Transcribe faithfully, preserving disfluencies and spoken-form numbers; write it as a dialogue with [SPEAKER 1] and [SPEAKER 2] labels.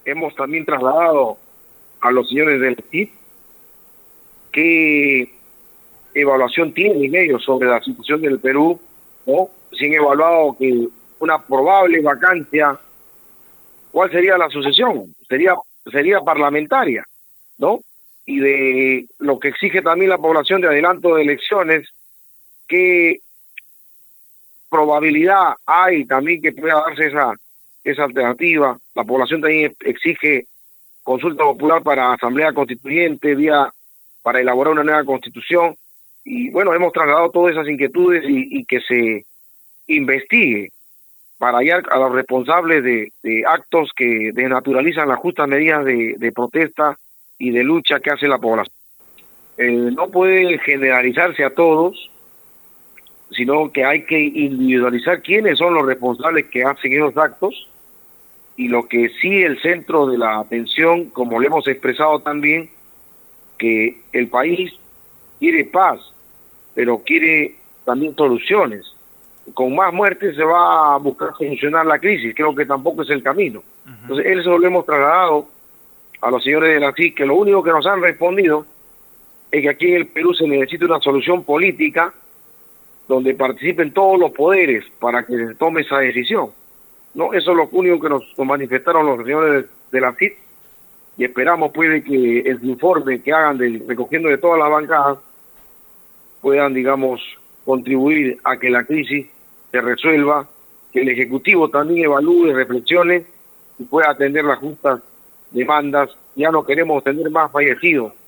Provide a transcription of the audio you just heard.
[SPEAKER 1] hemos también trasladado a los señores del C I D qué evaluación tienen ellos sobre la situación del Perú, ¿no? Si han evaluado que una probable vacancia, ¿cuál sería la sucesión? Sería, sería parlamentaria, ¿no? Y de lo que exige también la población de adelanto de elecciones, ¿qué probabilidad hay también que pueda darse esa, esa alternativa? La población también exige consulta popular para asamblea constituyente, vía para elaborar una nueva constitución, y bueno, hemos trasladado todas esas inquietudes y, y que se investigue para hallar a los responsables de, de actos que desnaturalizan las justas medidas de, de protesta y de lucha que hace la población. Eh, no puede generalizarse a todos, sino que hay que individualizar quiénes son los responsables que hacen esos actos, y lo que sí el centro de la atención, como le hemos expresado también, que el país quiere paz, pero quiere también soluciones. Con más muertes se va a buscar solucionar la crisis, creo que tampoco es el camino. Uh-huh. Entonces, eso lo hemos trasladado a los señores de la C I D, que lo único que nos han respondido es que aquí en el Perú se necesita una solución política donde participen todos los poderes para que se tome esa decisión. No, eso es lo único que nos, nos manifestaron los señores de, de la C I D, y esperamos pues que el informe que hagan de, recogiendo de todas las bancadas puedan, digamos, contribuir a que la crisis se resuelva, que el Ejecutivo también evalúe, reflexione y pueda atender las justas demandas. Ya no queremos tener más fallecidos,